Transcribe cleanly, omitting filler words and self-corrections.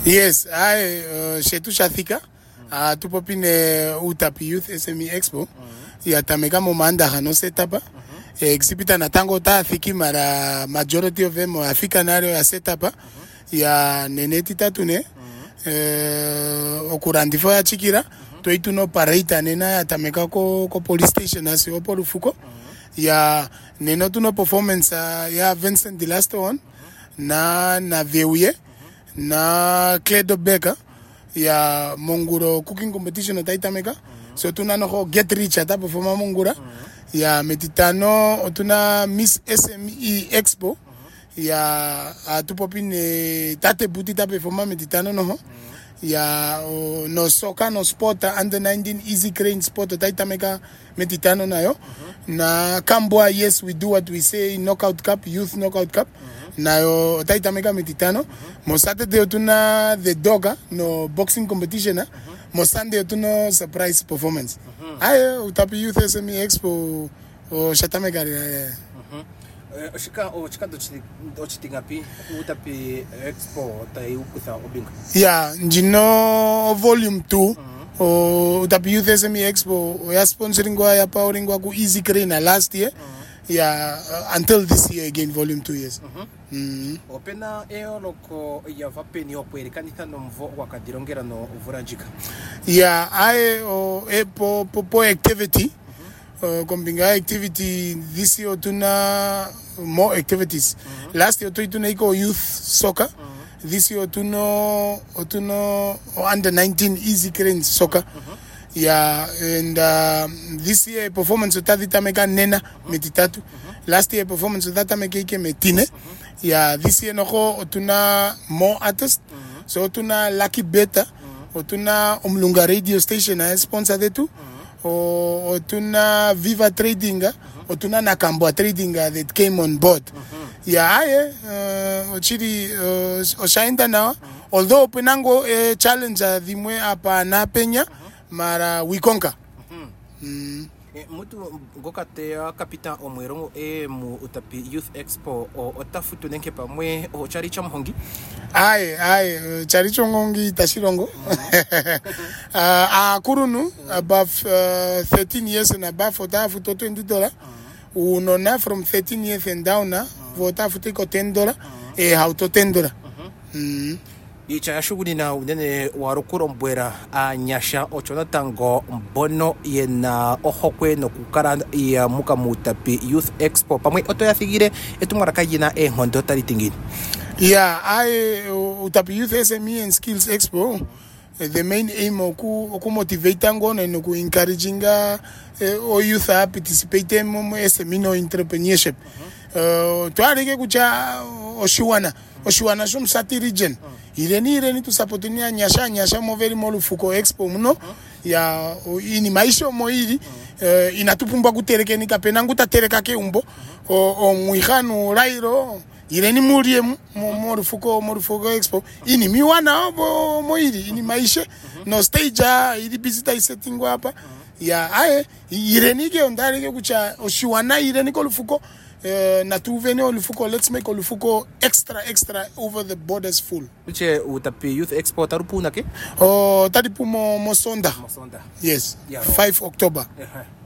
Yes, shetu shathika. Tupo pine Utapi Youth SME Expo. Ya tameka momanda hano setapa. Exhibita na tango ta thiki mara majority of them afika nario ya setapa. Ya neneti tatune. Okurandifo ya chikira. Toitu no parita nena ya tameka ko police station asi opo lufuko. Ya neno tuno performance ya Vincent the last one. Na Veuye. Na Kledo Beka ya Monguro cooking competition taitameka. So tuna no get rich ata performa Mongura. Ya metitano tuna Miss SME Expo. Ya atupopine tate butita performa metitano no. Ya no soka no sport under 19 easy crane sport taitameka metitano na yo. Na Kambwa, yes, we do what we say, knockout cup, youth knockout cup. Na yo taitameka metitano. Mosate de tuna the doga no boxing competition. Mosande tuna surprise performance. Aye, Utapi Youth SME Expo o shatameka. Oshika dochitingapi Utapi Expo tai ukutha obinga. Yeah, njino volume 2. Utapi Youth SME Expo ya sponsoring wa ya powering wa ku Easy Crane last year. Yeah, until this year again, volume 2 years. Opena loko ya vapeni okwerekanitha no mvo wakadirongera no vurajika. Yeah, po activity. Kombinga activity this year tuna more activities. Last year tuna iko youth soccer. This year tuna under 19 easy crane soccer. Yeah, and this year performance utadita meka nena metitatu. Last year performance utadita meka ike metine. Yeah, this year noko tuna more artists. So tuna Lucky Beta, tuna Umlunga radio station sponsor detu. Tuna Viva Trading, tuna Nakambwa Trading that came on board. Yeah, ochiri oshainda now. Although penango challenge dimwe apa na penya. Mara we conquer. Mutu ngokate kapitan omwerongo mu Utapi Youth Expo otafutu nenke pamwe o charicho mhongi. Charicho mhongi tashirongo. Kurunu above 13 years and above otafutu $20. Unona from 13 years and down otafutu ko $10. Hauto $10. Icha ya shughuli na unene warukuro mbwera nyasha ochona tango mbono yena ohokwe no kukara ya muka Utapi Youth Expo pamwe oto ya thigire etumaraka yina hondo taritingini. Yeah, Utapi Youth SME and Skills Expo. The main aim oku motivate ngo na no ku encouraging o youth participate in SME no entrepreneurship. Tuareke kucha Oshuana shum sati region. Ireni tu sapotinia nyasha mo very molu fuko expo muno ya ini maisho mo iri inatupumba kutereke ni kapena nguta tereka ke umbo o muihanu rairo ireni murie mo fuko expo ini miwana mo iri ini maisha no stage iri visita setting hapa ya ireni ke ondari ke kucha Oshuana ireni ko lufuko na tuvene olufuko, let's make olufuko extra over the borders full. Uche Utapi Youth Expo tarupu na ke? Taripu mo Sonda. Yes, 5 October.